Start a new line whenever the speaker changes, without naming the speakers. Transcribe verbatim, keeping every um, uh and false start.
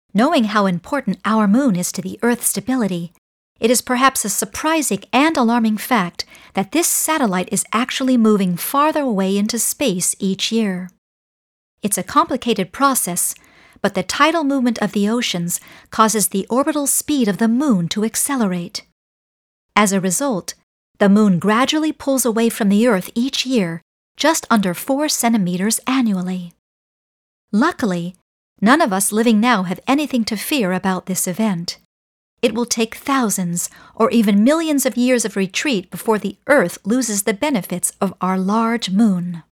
Knowing how important our moon is to the Earth's stability, it is perhaps a surprising and alarming fact that this satellite is actually moving farther away into space each year. It's a complicated process, but the tidal movement of the oceans causes the orbital speed of the moon to accelerate. As a result, the moon gradually pulls away from the Earth each year, just under four centimeters annually. Luckily, none of us living now have anything to fear about this event. It will take thousands or even millions of years of retreat before the Earth loses the benefits of our large moon.